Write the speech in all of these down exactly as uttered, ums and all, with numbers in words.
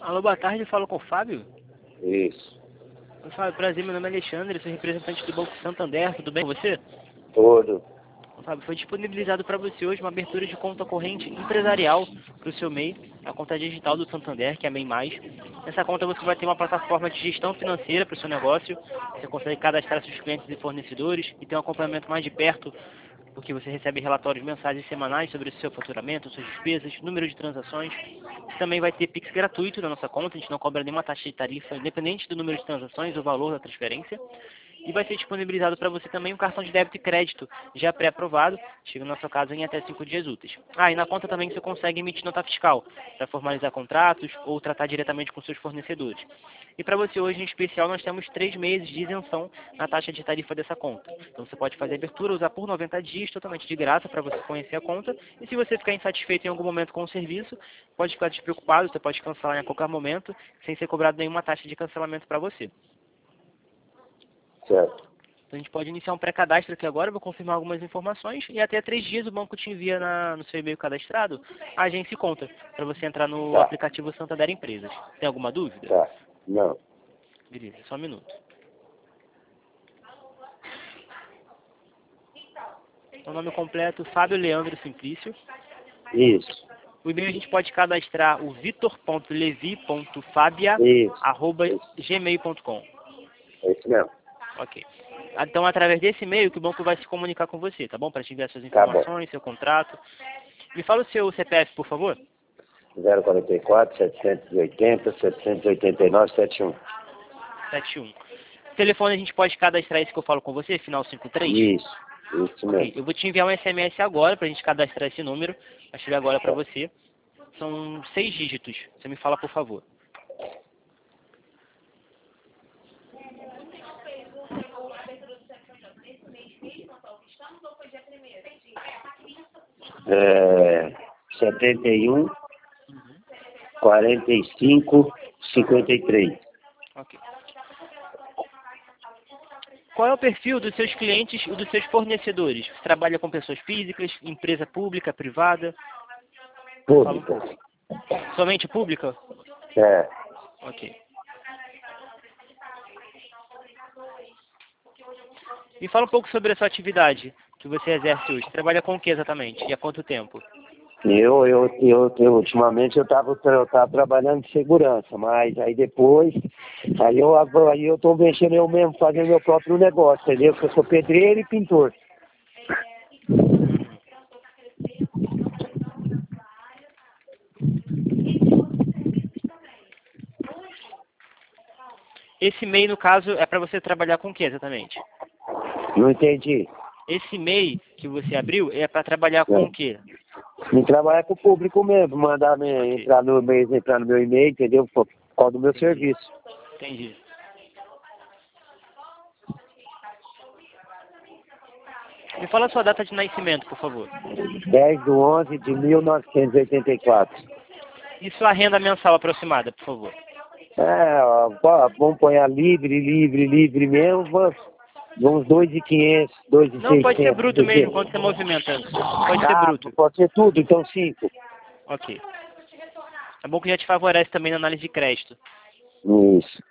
Alô, boa tarde, falo com o Fábio. Isso. Oi, Fábio, prazer, meu nome é Alexandre, sou representante do Banco Santander, tudo bem com você? Todo. Fábio, foi disponibilizado para você hoje uma abertura de conta corrente empresarial para o seu M E I, a conta digital do Santander, que é a M E I mais. Nessa conta você vai ter uma plataforma de gestão financeira para o seu negócio, você consegue cadastrar seus clientes e fornecedores e ter um acompanhamento mais de perto, porque você recebe relatórios mensais e semanais sobre o seu faturamento, suas despesas, número de transações. Você também vai ter Pix gratuito na nossa conta, a gente não cobra nenhuma taxa de tarifa, independente do número de transações ou valor da transferência. E vai ser disponibilizado para você também um cartão de débito e crédito já pré-aprovado, chega na sua casa em até cinco dias úteis. Ah, e na conta também você consegue emitir nota fiscal para formalizar contratos ou tratar diretamente com seus fornecedores. E para você hoje em especial nós temos três meses de isenção na taxa de tarifa dessa conta. Então você pode fazer a abertura, usar por noventa dias totalmente de graça para você conhecer a conta. E se você ficar insatisfeito em algum momento com o serviço, pode ficar despreocupado, você pode cancelar em qualquer momento sem ser cobrado nenhuma taxa de cancelamento para você. Certo. Então a gente pode iniciar um pré-cadastro aqui agora, eu vou confirmar algumas informações e até três dias o banco te envia na, no seu e-mail cadastrado a agência e conta, para você entrar no Tá. aplicativo Santander Empresas. Tem alguma dúvida? Tá. Não. Beleza, só um minuto. O nome completo, Fábio Leandro Simplício. Isso. O e-mail a gente pode cadastrar o vitor ponto levi ponto fabia arroba gmail ponto com. É isso mesmo. Ok. Então, através desse e-mail que o banco vai se comunicar com você, tá bom? Para te enviar suas Tá bom. informações, seu contrato. Me fala o seu C P F, por favor. zero quatro quatro, setecentos e oitenta, setecentos e oitenta e nove, setenta e um. setenta e um. Telefone a gente pode cadastrar esse que eu falo com você, final cinquenta e três? Isso. Isso Ok. mesmo. Eu vou te enviar um S M S agora para a gente cadastrar esse número. Vai chegar agora para você. São seis dígitos. Você me fala, por favor. É, setenta e um, quarenta e cinco, cinquenta e três. Ok. Qual é o perfil dos seus clientes e dos seus fornecedores? Você trabalha com pessoas físicas, empresa pública, privada? Pública. Somente pública? É. Ok. Me fala um pouco sobre a sua atividade que você exerce hoje. Você trabalha com o que exatamente? E há quanto tempo? Eu, eu, eu, eu ultimamente eu estava eu tava trabalhando de segurança, mas aí depois, aí eu aí eu tô mexendo eu mesmo, fazendo meu próprio negócio, entendeu? Porque eu sou pedreiro e pintor. Esse M E I, no caso, é para você trabalhar com o que exatamente? Não entendi. Esse M E I que você abriu é para trabalhar com É. o quê? Me trabalhar com o público mesmo, mandar me, Ok. entrar no meu, entrar no meu e-mail, entendeu? Por causa do meu serviço. Entendi. Me fala a sua data de nascimento, por favor. dez de onze de mil novecentos e oitenta e quatro. E sua renda mensal aproximada, por favor. É, ó, pô, vamos pôr a livre, livre, livre mesmo, vamos, uns dois mil e quinhentos, dois mil e Não, pode ser seiscentos. bruto mesmo, quando você movimenta. Pode ser Ah, bruto. pode ser tudo, então cinco. Ok. É bom que já te favorece também na análise de crédito. Isso.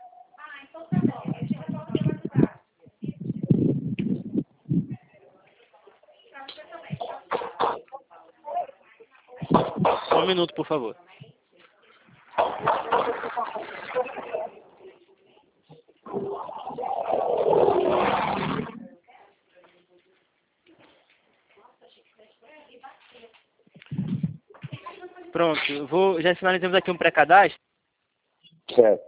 Só um minuto, por favor. Pronto, eu vou, já finalizamos aqui um pré-cadastro. Certo.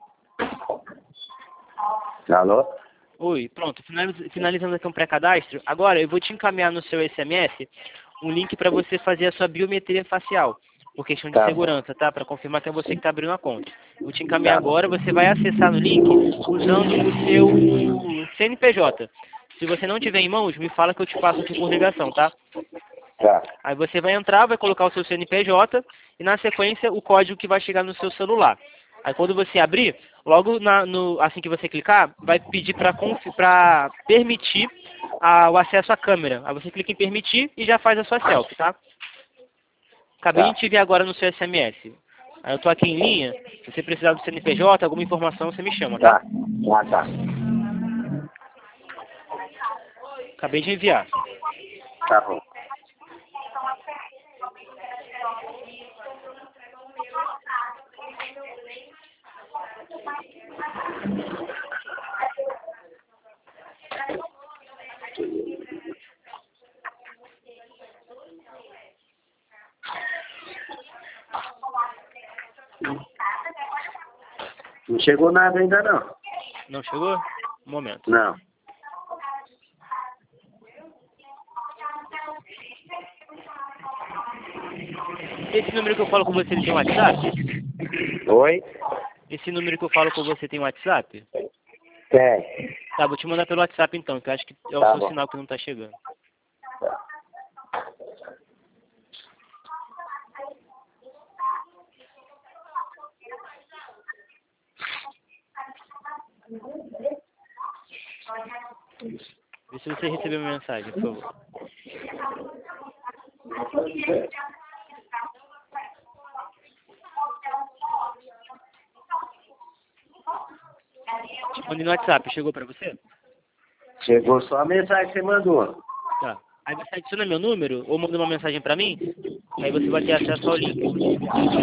Alô? Oi, pronto, finaliz- finalizamos aqui um pré-cadastro. Agora eu vou te encaminhar no seu S M S um link para você fazer a sua biometria facial, por questão de Tá bom. segurança, tá? Para confirmar que é você que está abrindo a conta. Eu vou te encaminhar Tá bom. agora, você vai acessar no link usando o seu C N P J. Se você não tiver em mãos, me fala que eu te passo aqui por ligação, tá? Tá. Aí você vai entrar, vai colocar o seu C N P J e na sequência o código que vai chegar no seu celular. Aí quando você abrir, logo na, no, assim que você clicar, vai pedir para permitir a, o acesso à câmera. Aí você clica em permitir e já faz a sua selfie, tá? Acabei Tá. de te ver agora no seu S M S. Aí eu tô aqui em linha. Se você precisar do C N P J, alguma informação, você me chama, tá? Tá, tá, tá. Acabei de enviar. Tá bom. Não chegou nada ainda não. Não chegou? Um momento. Não. Esse número que eu falo com você, ele tem WhatsApp? Oi? Esse número que eu falo com você tem WhatsApp? Tem. Tá, vou te mandar pelo WhatsApp então, que eu acho que é o Tá seu bom. sinal que não tá chegando. Vê se você recebeu minha mensagem, por favor. Te mandei no WhatsApp, chegou pra você? Chegou só a mensagem que você mandou. Tá. Aí você adiciona meu número ou manda uma mensagem pra mim, aí você vai ter acesso ao link.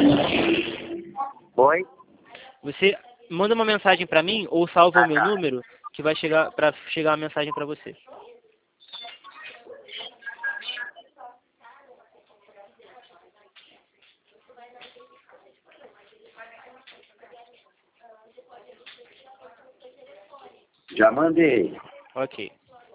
Oi? Você manda uma mensagem pra mim ou salva Ah, o meu tá. número que vai chegar para chegar a mensagem pra você. Já mandei. Ok.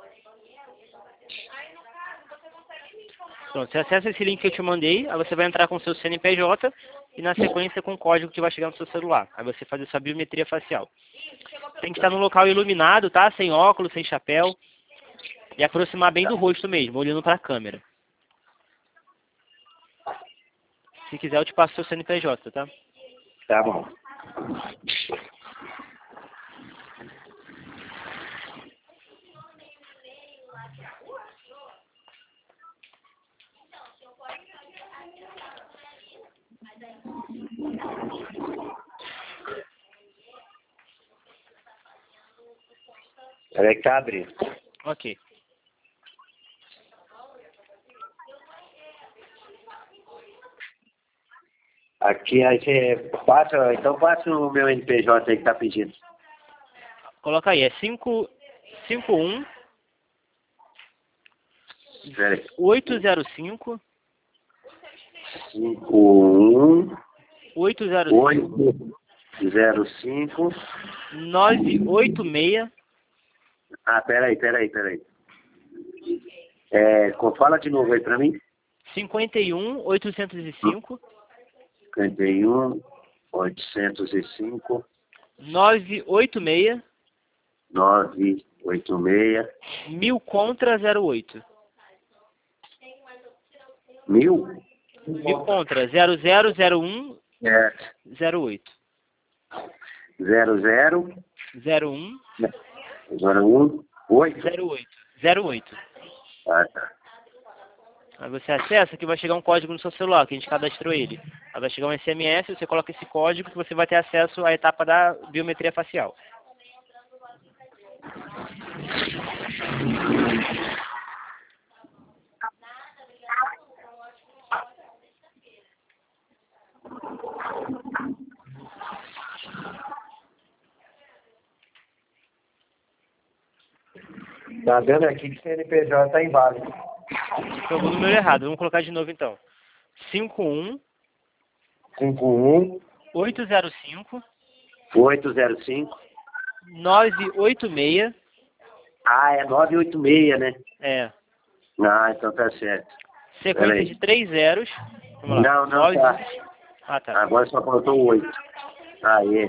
Pronto, você acessa esse link que eu te mandei, aí você vai entrar com o seu C N P J e na sequência com o código que vai chegar no seu celular. Aí você faz a sua biometria facial. Tem que estar num local iluminado, tá? Sem óculos, sem chapéu. E aproximar bem do rosto mesmo, olhando para a câmera. Se quiser eu te passo o seu C N P J, tá? Tá bom. Peraí que tá abrindo. Ok. Aqui aí você passa, então passa o meu N P J aí que tá pedindo. Coloca aí, é cinco cinco um Peraí. oito zero cinco cinco um oito zero cinco oito zero cinco. nove oito seis Ah, peraí, peraí, peraí. É, co- fala de novo aí pra mim. cinquenta e um oitocentos e cinco cinquenta e um oitocentos e cinco nove oito seis nove oito seis mil contra zero oito. mil. Mil contra zero zero zero um É, zero oito. zero zero zero um agora um oito. zero oito. zero oito. Ah, tá. Aí você acessa que vai chegar um código no seu celular, que a gente cadastrou ele. Aí vai chegar um S M S, você coloca esse código que você vai ter acesso à etapa da biometria facial. Tá vendo aqui que o C N P J tá inválido. Jogou o número errado, vamos colocar de novo então. cinco um cinco um oito zero cinco oito zero cinco. nove oito seis. Ah, é nove oito seis, né? É. Ah, então tá certo. Sequência Peraí. de três zeros. Vamos lá. Não, não nove. tá. Ah, tá. Agora só faltou oito. Aí.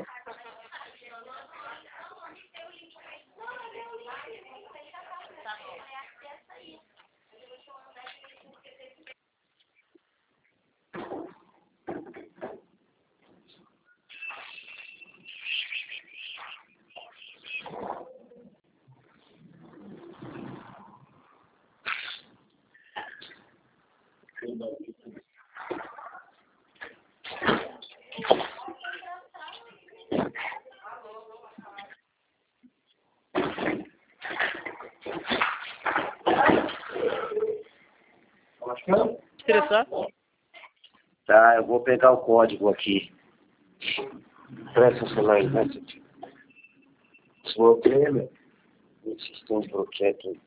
Estressar? Tá, eu vou pegar o código aqui. Presta o celular aí, né? Desbloqueia, meu. Vocês estão desbloqueados aqui.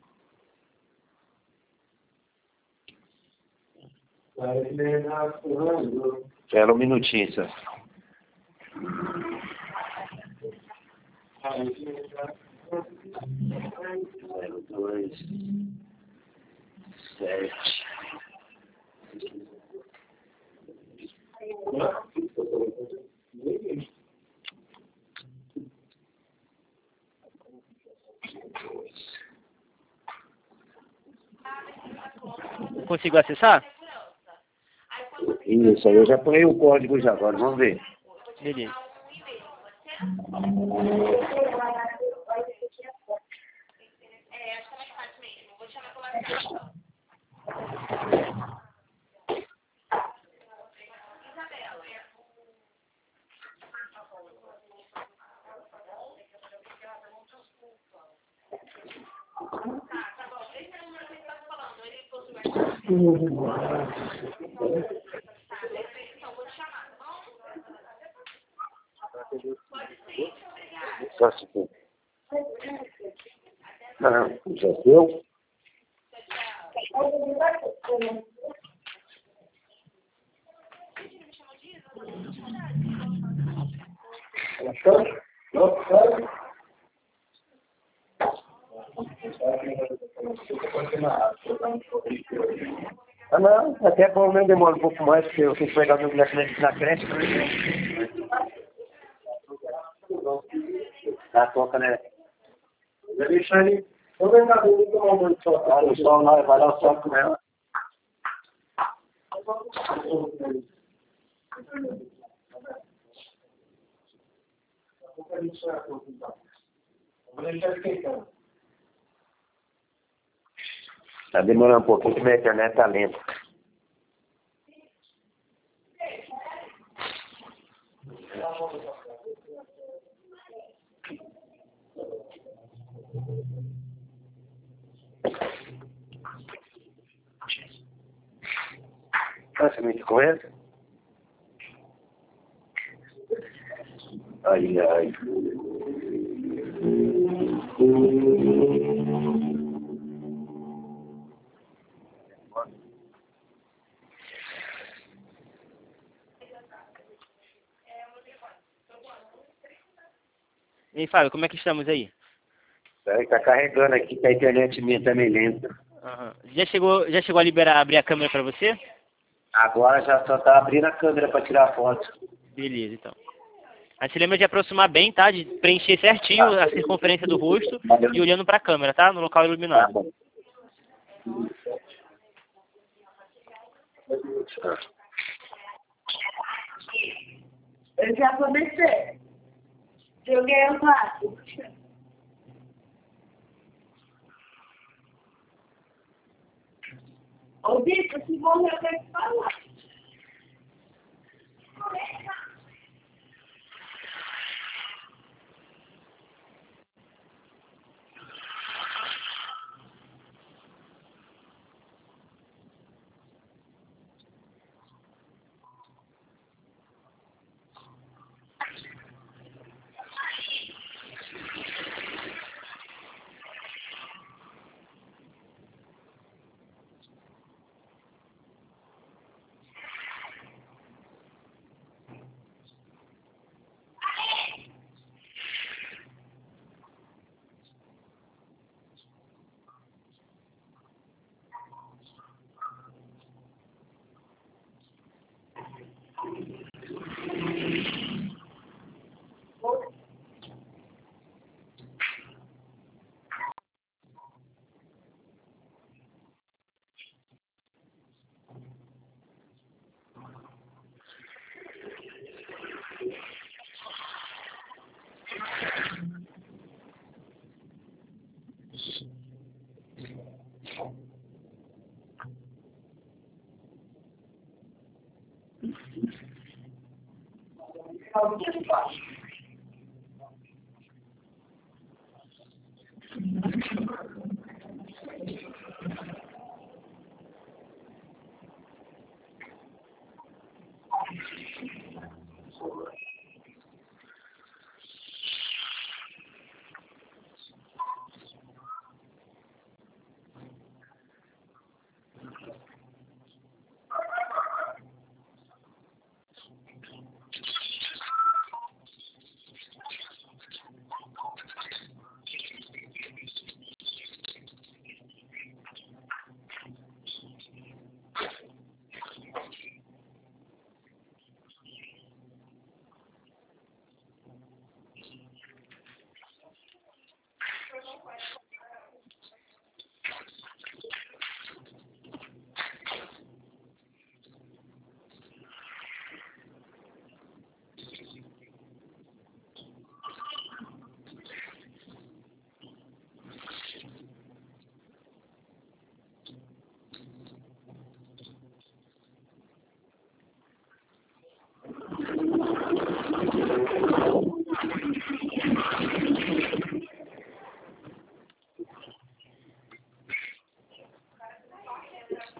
Espera um minutinho, só. Zero dois sete. Conseguiu acessar? Isso, aí eu já ponhei o código já, agora vamos ver. Beleza. Só se for. Não, já deu? Ah, não, até bom, nem demora um pouco mais, porque eu tenho que pegar meu moleque na creche. Tá, toca, né? Deixa aí. Vou ver na dúvida tomar um banho de sol. Vai o sol lá, vai lá o sol com ela. Tá demorando um pouquinho, que minha internet tá lenta. Ah, você me conhece? Ai, ai. E aí, Fábio, como é que estamos aí? Peraí, tá carregando aqui, que a internet minha tá meio lenta. Uhum. Já chegou, já chegou a liberar, abrir a câmera pra você? Agora já só tá abrindo a câmera pra tirar a foto. Beleza, então. Aí se lembra de aproximar bem, tá? De preencher certinho a circunferência do rosto e olhando pra câmera, tá? No local Tá iluminado. bom. Eu já vou descer. Joguei o vaso. Ô, Vitor, se morrer, eu tenho que falar.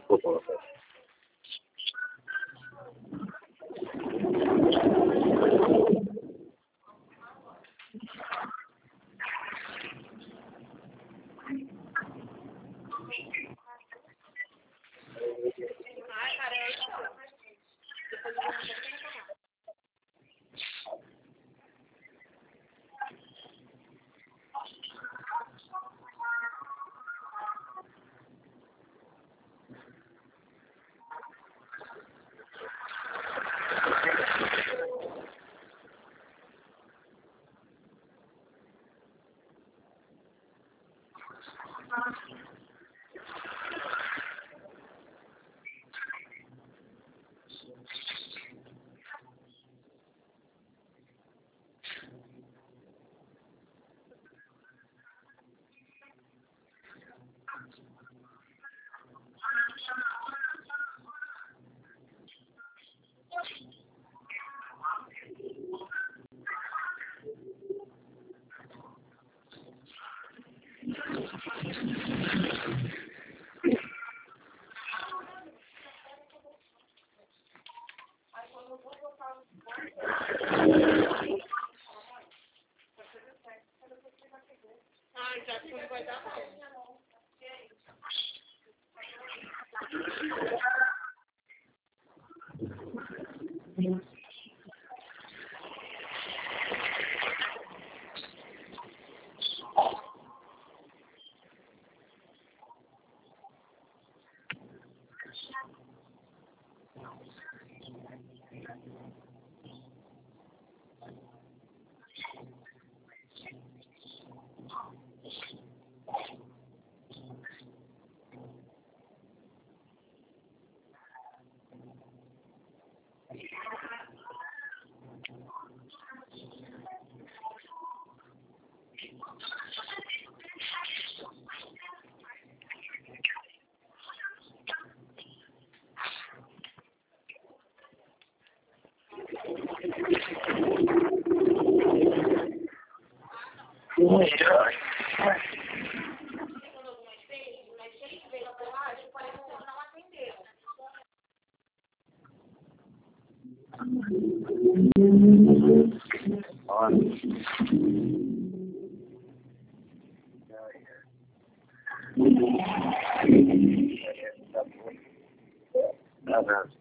Uh-huh.